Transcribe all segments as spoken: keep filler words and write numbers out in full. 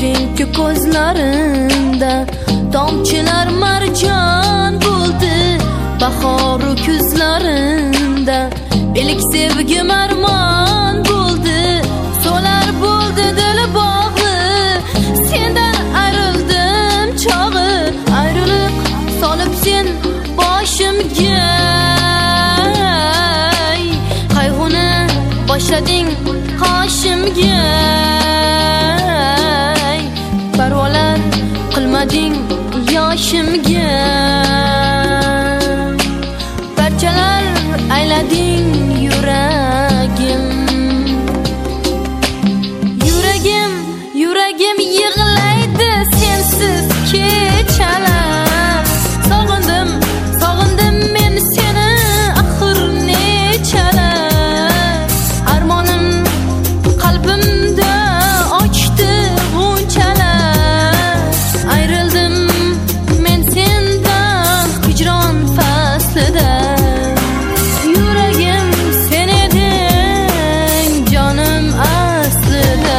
pinki ko'zlarinda tomchilar marjon bo'ldi. Bahoru kuzlarinda belik sevgim armon bo'ldi. So'lar bo'ldi dil bog'i, sendan ayrildim chog'i. Ayriliq solib sen boshimga, qayg'uni boshlading qoshimga. Parvolar qilmading yoshimga, parchalar aylading yuragim. Yuragim, yuragim yig'laydi sensiz kechalar. Sog'indim, sog'indim men seni axir nechalar. Armonim qalbimda ochdi g'unchalar. Ayrildim men sendan hijron faslida. Yuragim sen eding jonim aslida.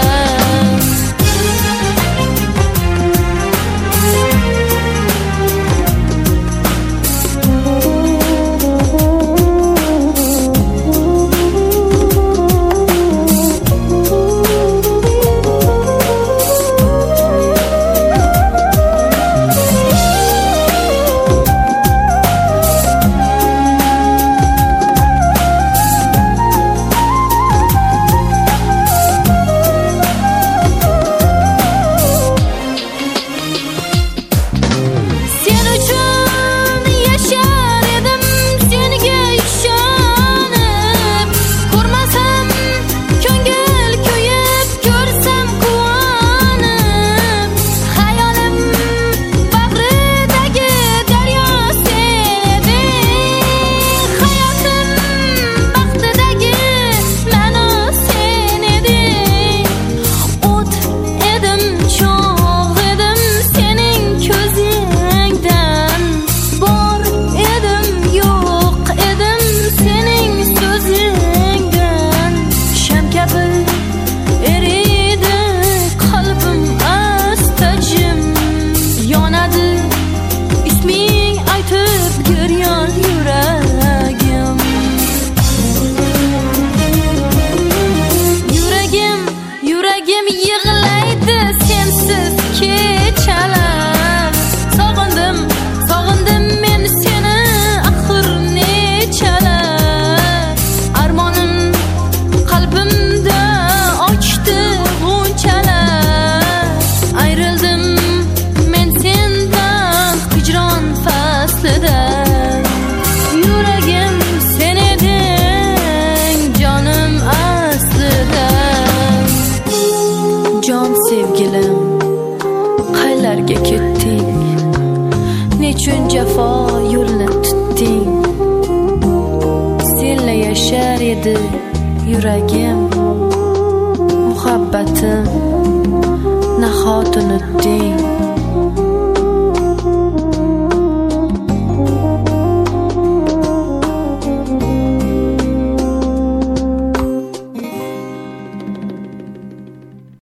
Yuragim yig'laydi sensiz kechalar. Sog'indim, sog'indim men seni axir nechalar. Armonim qalbimda ochdi g'unchalar. Ayrildim men sendan hijron faslida. Yuragim sen eding jonim aslida. Jon sevgilim, qaylarga ketding? Nechun jafo yo'lni tutding? Senla yashar edi yuragim, muhabbatim nahot unutding?